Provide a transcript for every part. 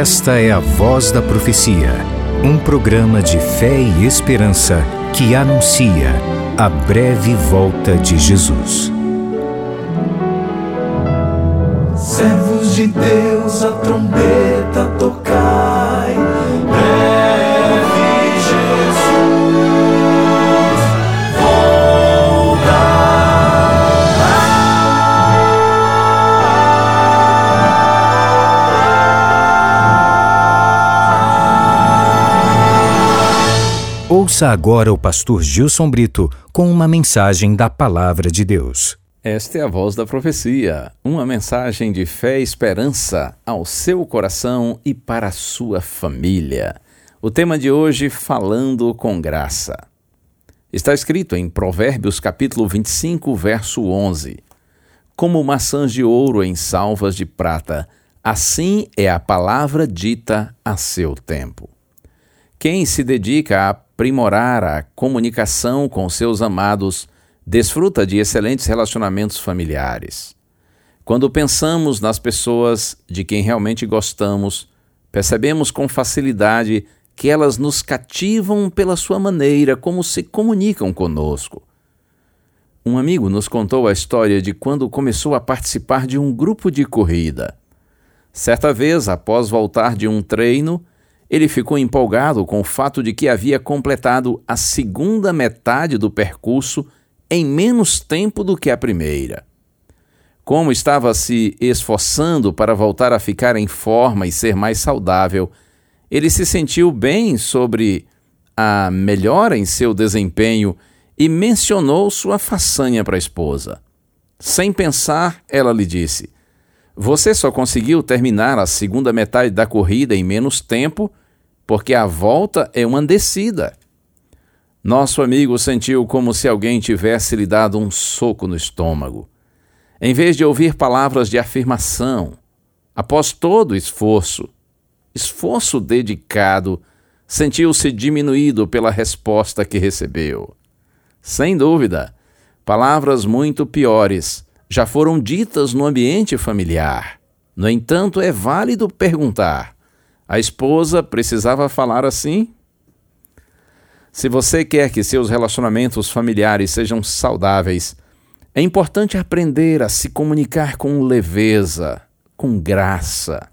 Esta é a Voz da Profecia, um programa de fé e esperança que anuncia a breve volta de Jesus. Servos de Deus, a trombeta tocai, breve Jesus Ouça agora o pastor Gilson Brito com uma mensagem da Palavra de Deus. Esta é a Voz da Profecia, uma mensagem de fé e esperança ao seu coração e para a sua família. O tema de hoje, falando com graça. Está escrito em Provérbios capítulo 25, verso 11. Como maçãs de ouro em salvas de prata, assim é a palavra dita a seu tempo. Quem se dedica a aprimorar a comunicação com seus amados desfruta de excelentes relacionamentos familiares. Quando pensamos nas pessoas de quem realmente gostamos, percebemos com facilidade que elas nos cativam pela sua maneira como se comunicam conosco. Um amigo nos contou a história de quando começou a participar de um grupo de corrida. Certa vez, após voltar de um treino, ele ficou empolgado com o fato de que havia completado a segunda metade do percurso em menos tempo do que a primeira. Como estava se esforçando para voltar a ficar em forma e ser mais saudável, ele se sentiu bem sobre a melhora em seu desempenho e mencionou sua façanha para a esposa. Sem pensar, ela lhe disse: "Você só conseguiu terminar a segunda metade da corrida em menos tempo porque a volta é uma descida." Nosso amigo sentiu como se alguém tivesse lhe dado um soco no estômago. Em vez de ouvir palavras de afirmação, após todo esforço dedicado, sentiu-se diminuído pela resposta que recebeu. Sem dúvida, palavras muito piores já foram ditas no ambiente familiar. No entanto, é válido perguntar: a esposa precisava falar assim? Se você quer que seus relacionamentos familiares sejam saudáveis, é importante aprender a se comunicar com leveza, com graça.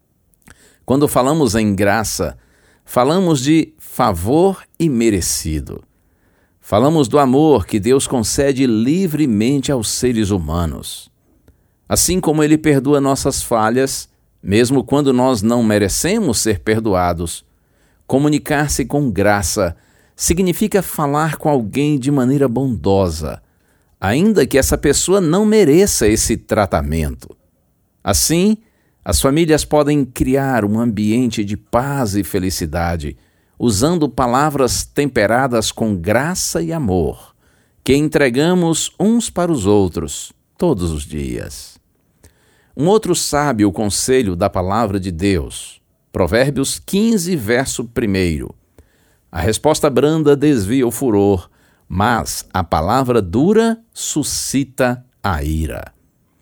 Quando falamos em graça, falamos de favor imerecido. Falamos do amor que Deus concede livremente aos seres humanos. Assim como Ele perdoa nossas falhas, mesmo quando nós não merecemos ser perdoados, comunicar-se com graça significa falar com alguém de maneira bondosa, ainda que essa pessoa não mereça esse tratamento. Assim, as famílias podem criar um ambiente de paz e felicidade, usando palavras temperadas com graça e amor, que entregamos uns para os outros todos os dias. Um outro sábio conselho da Palavra de Deus, Provérbios 15, verso 1. A resposta branda desvia o furor, mas a palavra dura suscita a ira.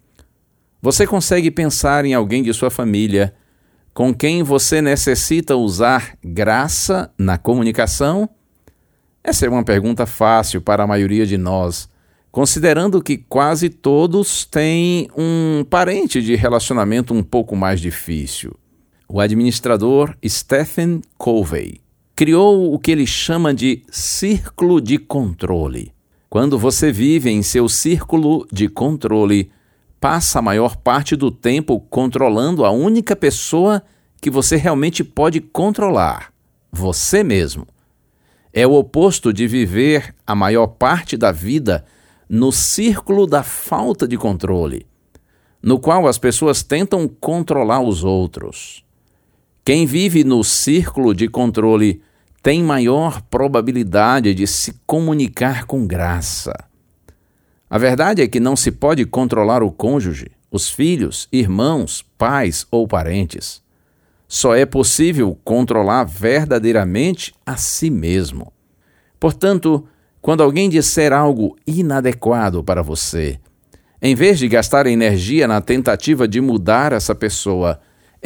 Você consegue pensar em alguém de sua família com quem você necessita usar graça na comunicação? Essa é uma pergunta fácil para a maioria de nós, considerando que quase todos têm um parente de relacionamento um pouco mais difícil. O administrador Stephen Covey criou o que ele chama de círculo de controle. Quando você vive em seu círculo de controle, passa a maior parte do tempo controlando a única pessoa que você realmente pode controlar, você mesmo. É o oposto de viver a maior parte da vida no círculo da falta de controle, no qual as pessoas tentam controlar os outros. Quem vive no círculo de controle tem maior probabilidade de se comunicar com graça. A verdade é que não se pode controlar o cônjuge, os filhos, irmãos, pais ou parentes. Só é possível controlar verdadeiramente a si mesmo. Portanto, quando alguém disser algo inadequado para você, em vez de gastar energia na tentativa de mudar essa pessoa,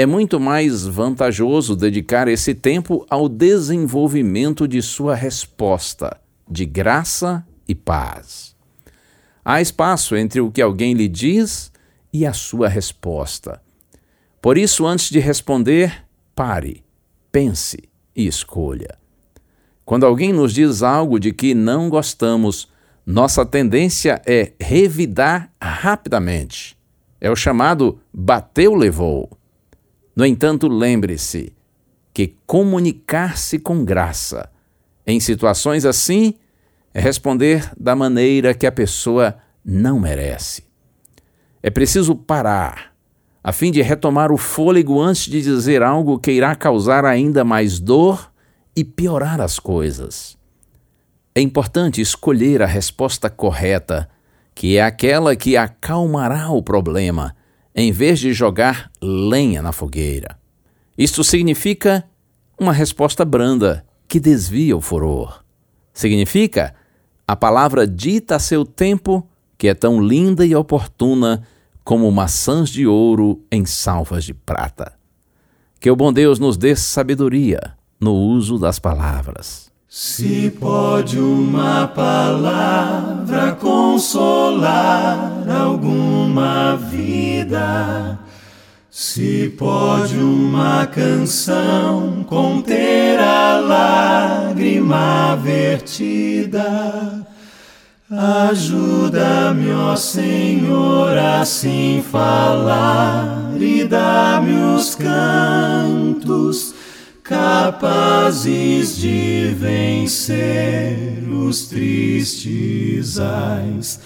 é muito mais vantajoso dedicar esse tempo ao desenvolvimento de sua resposta, de graça e paz. Há espaço entre o que alguém lhe diz e a sua resposta. Por isso, antes de responder, pare, pense e escolha. Quando alguém nos diz algo de que não gostamos, nossa tendência é revidar rapidamente. É o chamado bateu, levou. No entanto, lembre-se que comunicar-se com graça em situações assim é responder da maneira que a pessoa não merece. É preciso parar, a fim de retomar o fôlego antes de dizer algo que irá causar ainda mais dor e piorar as coisas. É importante escolher a resposta correta, que é aquela que acalmará o problema, em vez de jogar lenha na fogueira. Isto significa uma resposta branda, que desvia o furor. Significa a palavra dita a seu tempo, que é tão linda e oportuna como maçãs de ouro em salvas de prata. Que o bom Deus nos dê sabedoria no uso das palavras. Se pode uma palavra consolar alguma vida, se pode uma canção conter a lágrima vertida, ajuda-me, ó Senhor, assim falar e dá-me os cantos capazes de vencer os tristes ais,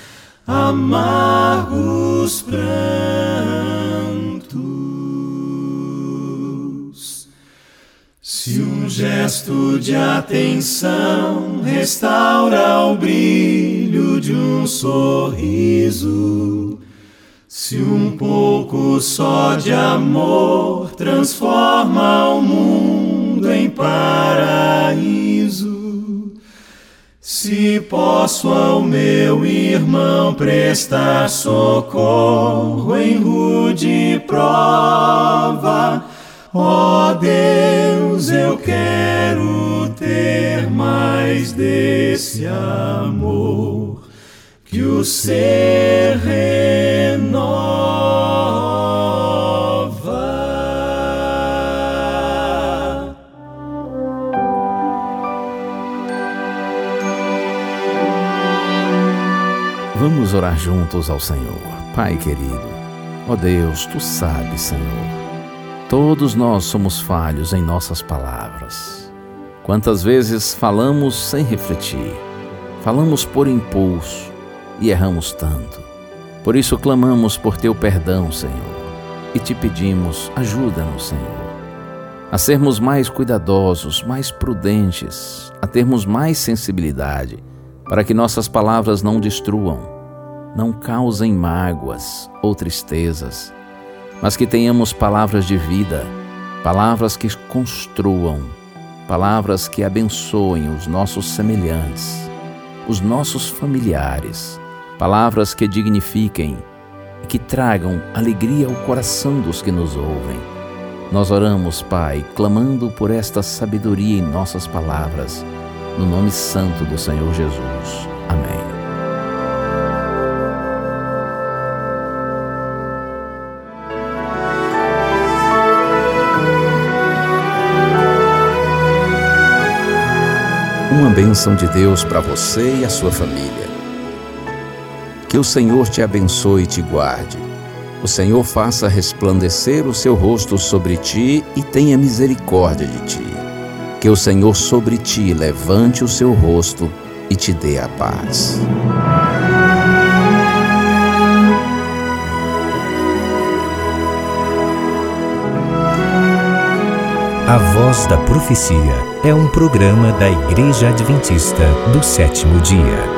amargos prantos. Se um gesto de atenção restaura o brilho de um sorriso, se um pouco só de amor transforma o mundo em paraíso, se posso ao meu irmão prestar socorro em rude prova, ó Deus, eu quero ter mais desse amor que o ser renova. Vamos orar juntos ao Senhor. Pai querido, ó Deus, Tu sabes, Senhor, todos nós somos falhos em nossas palavras. Quantas vezes falamos sem refletir, falamos por impulso e erramos tanto. Por isso clamamos por Teu perdão, Senhor, e Te pedimos, ajuda-nos, Senhor, a sermos mais cuidadosos, mais prudentes, a termos mais sensibilidade, para que nossas palavras não destruam, não causem mágoas ou tristezas, mas que tenhamos palavras de vida, palavras que construam, palavras que abençoem os nossos semelhantes, os nossos familiares, palavras que dignifiquem e que tragam alegria ao coração dos que nos ouvem. Nós oramos, Pai, clamando por esta sabedoria em nossas palavras, no nome santo do Senhor Jesus. Amém. Uma bênção de Deus para você e a sua família. Que o Senhor te abençoe e te guarde. O Senhor faça resplandecer o seu rosto sobre ti e tenha misericórdia de ti. Que o Senhor sobre ti levante o seu rosto e te dê a paz. A Voz da Profecia é um programa da Igreja Adventista do Sétimo Dia.